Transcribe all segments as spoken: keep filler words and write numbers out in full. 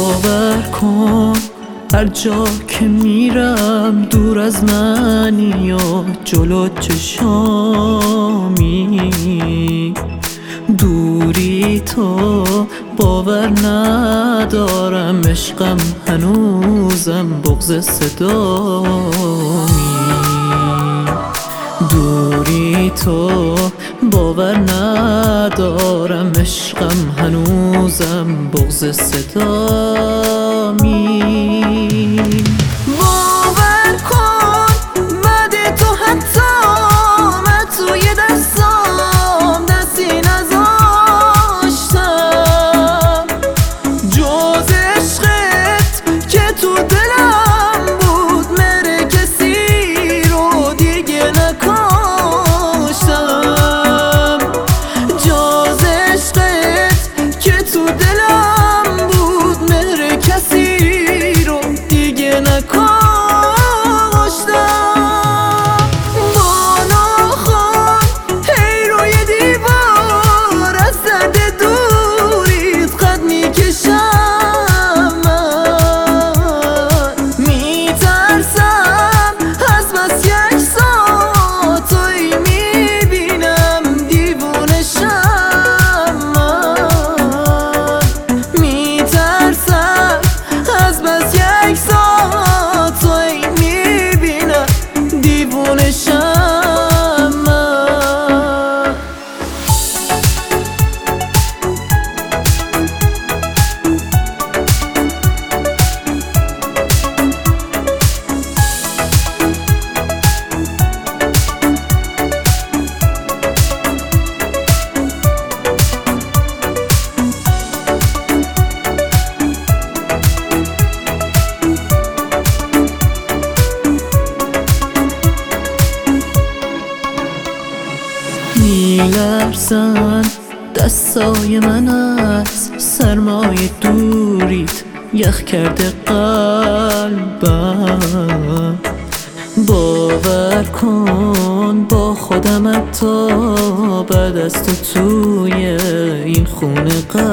باور کن هر جا که میرم دور از منی و جلو چشامی، دوری تو باور ندارم، عشقم هنوزم بغض صدامی. دوری تو باور ندارم، عشقم هنوزم بغض صدامی. باور کن بعد تو حتی من توی دستام دستی نذاشتم، جز عشقت که تو دلم بود مهر کسی رو دیگه نکاشتم، جز عشقت که تو دلم بود مهر کسی رو دیگه نکاشتم. میلرزن دستای من از سرمای دوریت، یخ کرده قلبم. باور کن با خودم حتی بعد از تو توی این خونه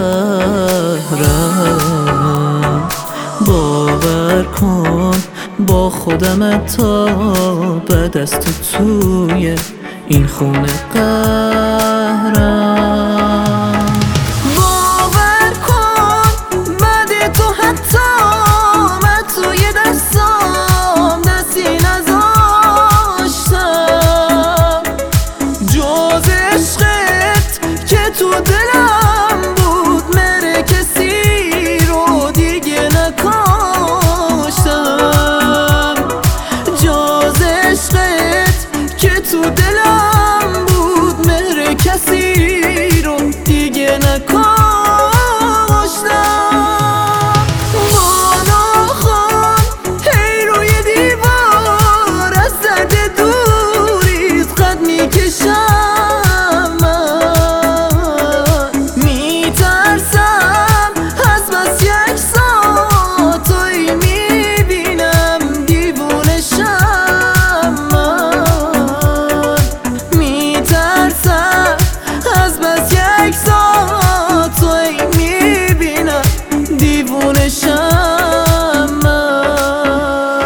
قهرم. باور کن با خودم حتی بعد از تو توی این خونه قهرم. باور کن بعد تو حتی من توی دستام دستی نذاشتم، جز عشقت که تو دلم بود مهر کسی رو دیگه نکاشتم، جز عشقت که تو دلم بود مهر کسی رو دیگه نکاشتم. بالا خوان هی روی دیوار از درد دوریت قد میکشم، من میترسم از بس یک ساعت توی میبینم دیوونشم، من میترسم از بس یک ساعت توی میبینم دیوونشم، من.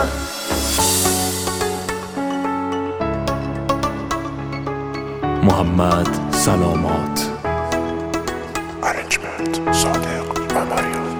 محمد سلامات. Arrangement صادق و ماریو.